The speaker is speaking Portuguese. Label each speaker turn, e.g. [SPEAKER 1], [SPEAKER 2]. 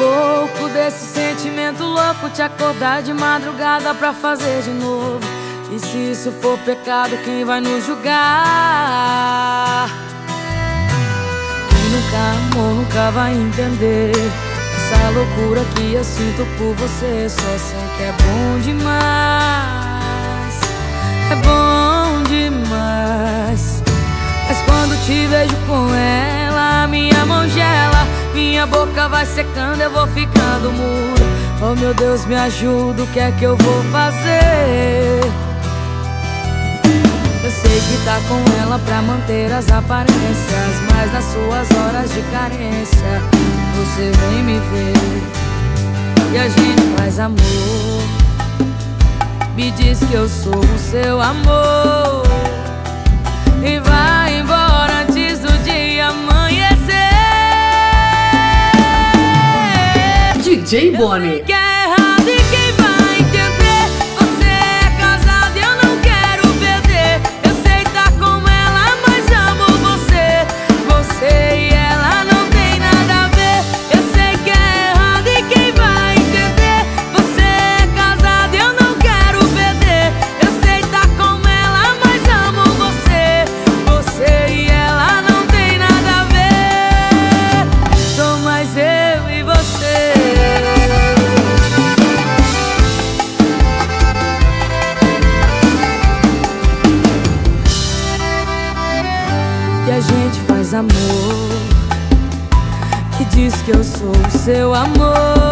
[SPEAKER 1] pouco desse sentimento louco, te acordar de madrugada pra fazer de novo. E se isso for pecado, quem vai nos julgar? Quem nunca amou nunca vai entender essa loucura que eu sinto por você. Só sei que é bom demais, é bom demais. Mas quando te vejo com ela, minha mão gela, minha boca vai secando, eu vou ficando muda. Oh meu Deus, me ajuda, o que é que eu vou fazer? Eu sei que tá com ela pra manter as aparências, mas nas suas horas de carência você vem me ver e a gente faz amor. Me diz que eu sou o seu amor e vai embora antes do dia amanhecer.
[SPEAKER 2] DJ Bonnie.
[SPEAKER 1] Que é errado e quem vai entender? Você é casado e eu não quero perder. Eu sei tá com ela, mas amo você. Você e ela não tem nada a ver. Eu sei que é errado e quem vai entender? Você é casado e eu não quero perder. Eu sei tá com ela, mas amo você. Você e ela não tem nada a ver. Sou mais eu e você. E a gente faz amor, que diz que eu sou o seu amor.